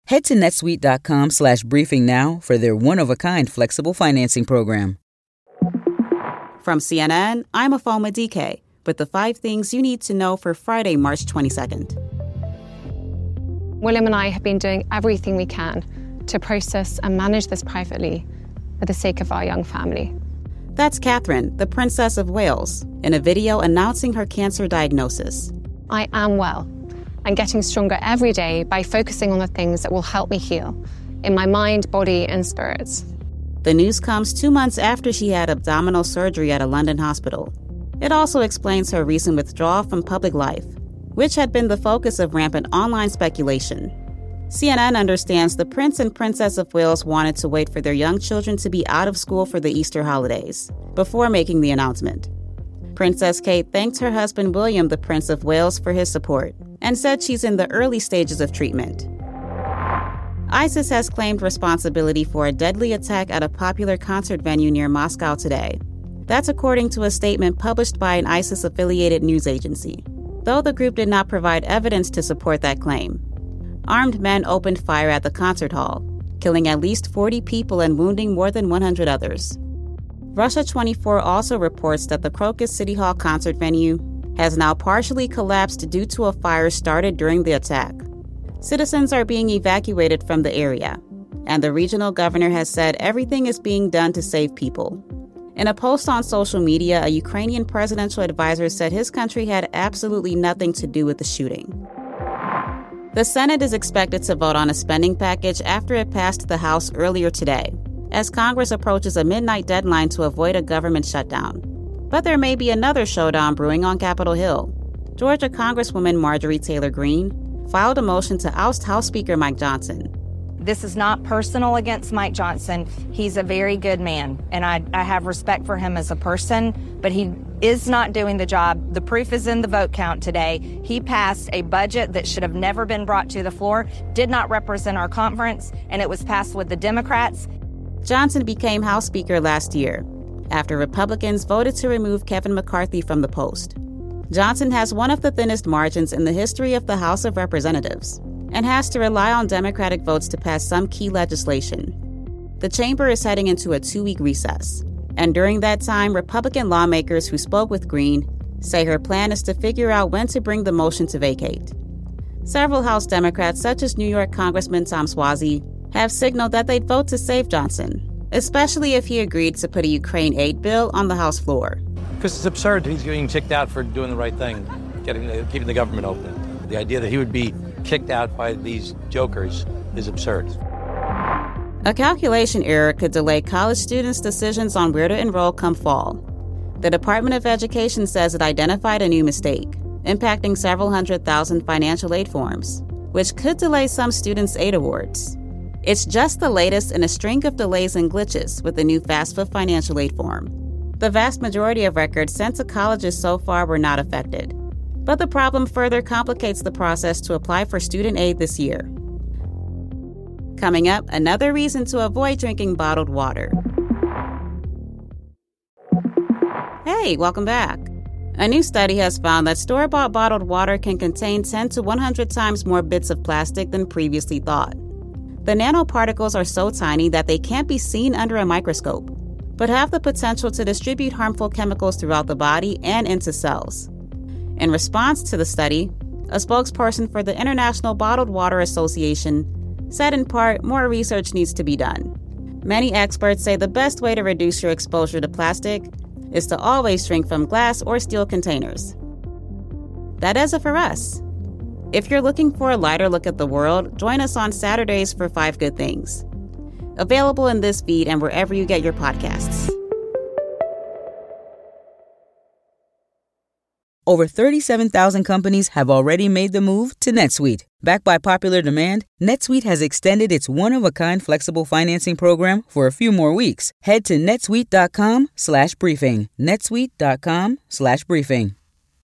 Head to netsuite.com/briefing now for their one-of-a-kind flexible financing program. From CNN, I'm Afoma DK with the 5 things you need to know for Friday, March 22nd. William and I have been doing everything we can to process and manage this privately for the sake of our young family. That's Catherine, the Princess of Wales, in a video announcing her cancer diagnosis. I am well and getting stronger every day by focusing on the things that will help me heal in my mind, body, and spirits. The news comes 2 months after she had abdominal surgery at a London hospital. It also explains her recent withdrawal from public life, which had been the focus of rampant online speculation. CNN understands the Prince and Princess of Wales wanted to wait for their young children to be out of school for the Easter holidays before making the announcement. Princess Kate thanked her husband William, the Prince of Wales, for his support and said she's in the early stages of treatment. ISIS has claimed responsibility for a deadly attack at a popular concert venue near Moscow today. That's according to a statement published by an ISIS-affiliated news agency, though the group did not provide evidence to support that claim. Armed men opened fire at the concert hall, killing at least 40 people and wounding more than 100 others. Russia 24 also reports that the Crocus City Hall concert venue has now partially collapsed due to a fire started during the attack. Citizens are being evacuated from the area, and the regional governor has said everything is being done to save people. In a post on social media, a Ukrainian presidential advisor said his country had absolutely nothing to do with the shooting. The Senate is expected to vote on a spending package after it passed the House earlier today, as Congress approaches a midnight deadline to avoid a government shutdown. But there may be another showdown brewing on Capitol Hill. Georgia Congresswoman Marjorie Taylor Greene filed a motion to oust House Speaker Mike Johnson. This is not personal against Mike Johnson. He's a very good man, and I have respect for him as a person, but he is not doing the job. The proof is in the vote count today. He passed a budget that should have never been brought to the floor, did not represent our conference, and it was passed with the Democrats. Johnson became House Speaker last year, after Republicans voted to remove Kevin McCarthy from the post. Johnson has one of the thinnest margins in the history of the House of Representatives and has to rely on Democratic votes to pass some key legislation. The chamber is heading into a 2-week recess, and during that time, Republican lawmakers who spoke with Greene say her plan is to figure out when to bring the motion to vacate. Several House Democrats, such as New York Congressman Tom Suozzi, have signaled that they'd vote to save Johnson, especially if he agreed to put a Ukraine aid bill on the House floor. Because it's absurd he's getting kicked out for doing the right thing, keeping the government open. The idea that he would be kicked out by these jokers is absurd. A calculation error could delay college students' decisions on where to enroll come fall. The Department of Education says it identified a new mistake, impacting several 100,000 financial aid forms, which could delay some students' aid awards. It's just the latest in a string of delays and glitches with the new FAFSA financial aid form. The vast majority of records sent to colleges so far were not affected. But the problem further complicates the process to apply for student aid this year. Coming up, another reason to avoid drinking bottled water. Hey, welcome back. A new study has found that store-bought bottled water can contain 10 to 100 times more bits of plastic than previously thought. The nanoparticles are so tiny that they can't be seen under a microscope, but have the potential to distribute harmful chemicals throughout the body and into cells. In response to the study, a spokesperson for the International Bottled Water Association said in part more research needs to be done. Many experts say the best way to reduce your exposure to plastic is to always drink from glass or steel containers. That does it for us. If you're looking for a lighter look at the world, join us on Saturdays for 5 Good Things. Available in this feed and wherever you get your podcasts. Over 37,000 companies have already made the move to NetSuite. Backed by popular demand, NetSuite has extended its one-of-a-kind flexible financing program for a few more weeks. Head to netsuite.com/briefing. netsuite.com/briefing.